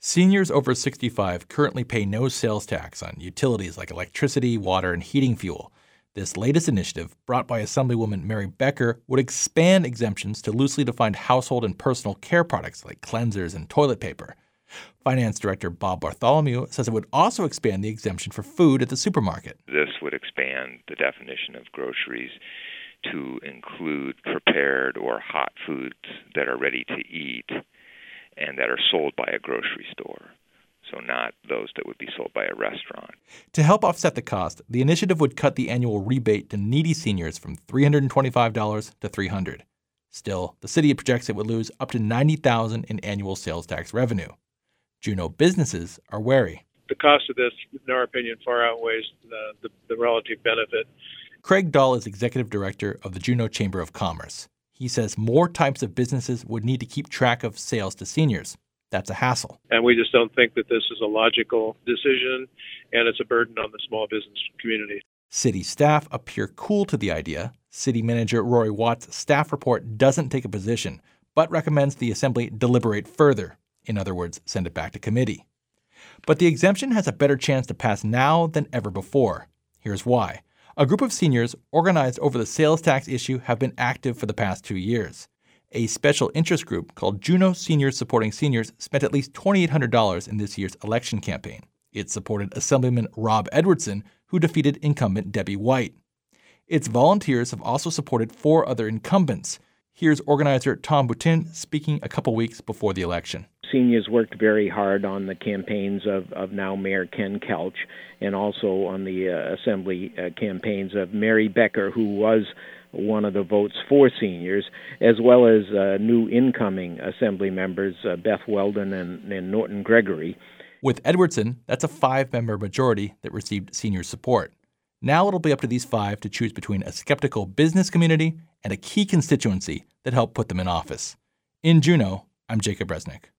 Seniors over 65 currently pay no sales tax on utilities like electricity, water, and heating fuel. This latest initiative, brought by Assemblywoman Mary Becker, would expand exemptions to loosely defined household and personal care products like cleansers and toilet paper. Finance Director Bob Bartholomew says it would also expand the exemption for food at the supermarket. This would expand the definition of groceries to include prepared or hot foods that are ready to eat and that are sold by a grocery store, so not those that would be sold by a restaurant. To help offset the cost, the initiative would cut the annual rebate to needy seniors from $325 to $300. Still, the city projects it would lose up to $90,000 in annual sales tax revenue. Juneau businesses are wary. The cost of this, in our opinion, far outweighs the relative benefit. Craig Dahl is executive director of the Juneau Chamber of Commerce. He says more types of businesses would need to keep track of sales to seniors. That's a hassle. And we just don't think that this is a logical decision, and it's a burden on the small business community. City staff appear cool to the idea. City Manager Rory Watt's staff report doesn't take a position, but recommends the Assembly deliberate further. In other words, send it back to committee. But the exemption has a better chance to pass now than ever before. Here's why. A group of seniors organized over the sales tax issue have been active for the past 2 years. A special interest group called Juneau Seniors Supporting Seniors spent at least $2,800 in this year's election campaign. It supported Assemblyman Rob Edwardson, who defeated incumbent Debbie White. Its volunteers have also supported 4 other incumbents. Here's organizer Tom Boutin speaking a couple weeks before the election. Seniors worked very hard on the campaigns of now Mayor Ken Kelch and also on the Assembly campaigns of Mary Becker, who was one of the votes for seniors, as well as new incoming Assembly members, Beth Weldon and Norton Gregory. With Edwardson, that's a 5-member majority that received senior support. Now it'll be up to these 5 to choose between a skeptical business community and a key constituency that helped put them in office. In Juneau, I'm Jacob Resnick.